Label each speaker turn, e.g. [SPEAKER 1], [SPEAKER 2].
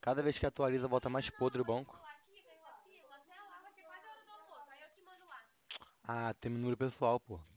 [SPEAKER 1] Cada vez que atualiza, volta mais podre o banco.
[SPEAKER 2] Aqui, até lá vai ser quase a hora do almoço. Aí eu te mando lá.
[SPEAKER 1] Ah, tem número pessoal, pô.